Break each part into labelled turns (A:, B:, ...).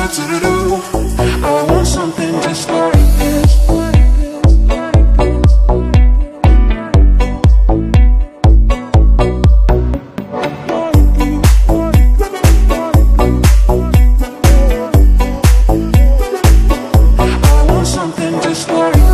A: I want something just like this. I want something just like this.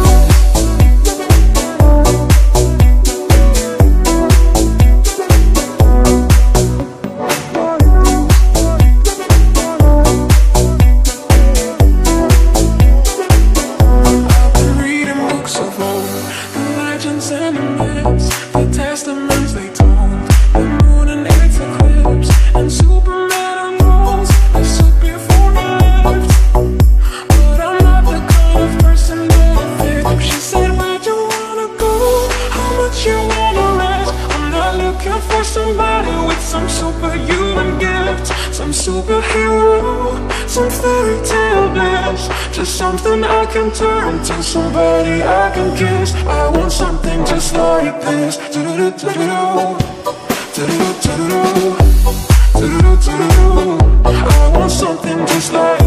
A: And the myths, the testaments they told, the moon and its eclipse, and Superman and Rose, I stood before I left. But I'm not the kind of person that would fit. She said, where'd you wanna go? How much you wanna rest? I'm not looking for somebody with some superhuman gift, some superhero, some fairy tale bliss. Just something I can turn to, somebody I can kiss. I want something just like this. I want something just like